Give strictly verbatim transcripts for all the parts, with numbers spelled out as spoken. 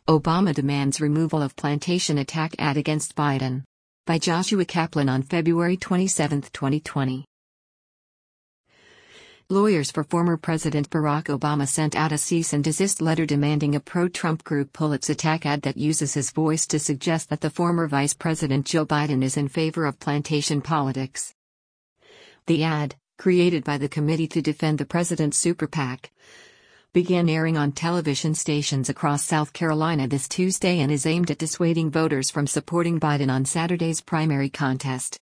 Obama demands removal of plantation attack ad against Biden. By Joshua Kaplan on February twenty-seventh, twenty twenty. Lawyers for former President Barack Obama sent out a cease and desist letter demanding a pro-Trump group pull its attack ad that uses his voice to suggest that the former Vice President Joe Biden is in favor of plantation politics. The ad, created by the Committee to Defend the President Super PAC, began airing on television stations across South Carolina this Tuesday and is aimed at dissuading voters from supporting Biden on Saturday's primary contest.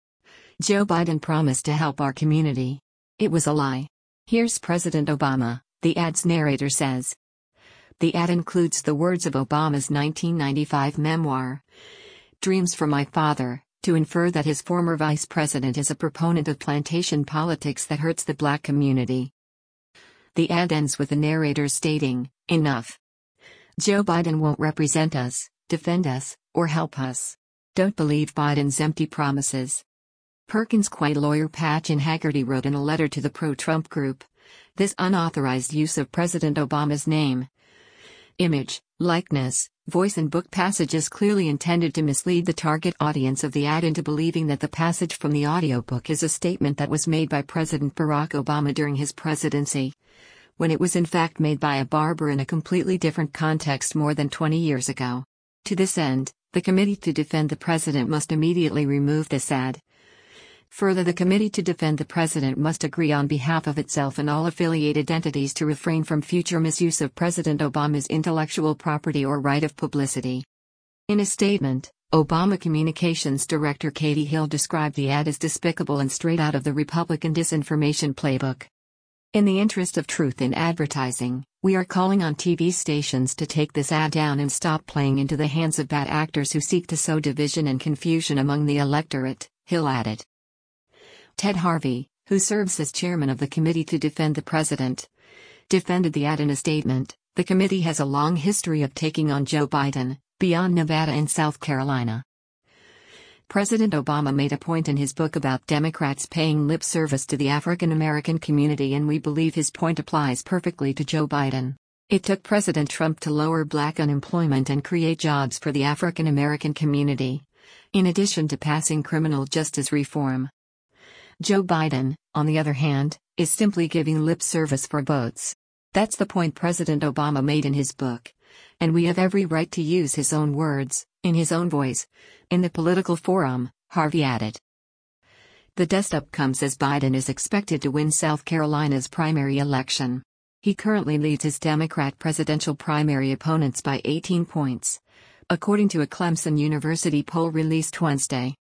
Joe Biden promised to help our community. It was a lie. Here's President Obama, the ad's narrator says. The ad includes the words of Obama's nineteen ninety-five memoir, Dreams from My Father, to infer that his former vice president is a proponent of plantation politics that hurts the black community. The ad ends with the narrator stating, "Enough. Joe Biden won't represent us, defend us, or help us. Don't believe Biden's empty promises." Perkins Coie lawyer Patchen Haggerty wrote in a letter to the pro-Trump group, "This unauthorized use of President Obama's name, image, likeness, voice and book passage is clearly intended to mislead the target audience of the ad into believing that the passage from the audiobook is a statement that was made by President Barack Obama during his presidency, when it was in fact made by a barber in a completely different context more than twenty years ago. To this end, the Committee to Defend the President must immediately remove this ad. Further, the Committee to Defend the President must agree on behalf of itself and all affiliated entities to refrain from future misuse of President Obama's intellectual property or right of publicity." In a statement, Obama Communications Director Katie Hill described the ad as despicable and straight out of the Republican disinformation playbook. "In the interest of truth in advertising, we are calling on T V stations to take this ad down and stop playing into the hands of bad actors who seek to sow division and confusion among the electorate," Hill added. Ted Harvey, who serves as chairman of the Committee to Defend the President, defended the ad in a statement. "The committee has a long history of taking on Joe Biden, beyond Nevada and South Carolina." President Obama made a point in his book about Democrats paying lip service to the African American community, and we believe his point applies perfectly to Joe Biden. It took President Trump to lower black unemployment and create jobs for the African American community, in addition to passing criminal justice reform. Joe Biden, on the other hand, is simply giving lip service for votes. That's the point President Obama made in his book, and we have every right to use his own words, in his own voice, in the political forum, Harvey added. The dust-up comes as Biden is expected to win South Carolina's primary election. He currently leads his Democrat presidential primary opponents by eighteen points, according to a Clemson University poll released Wednesday.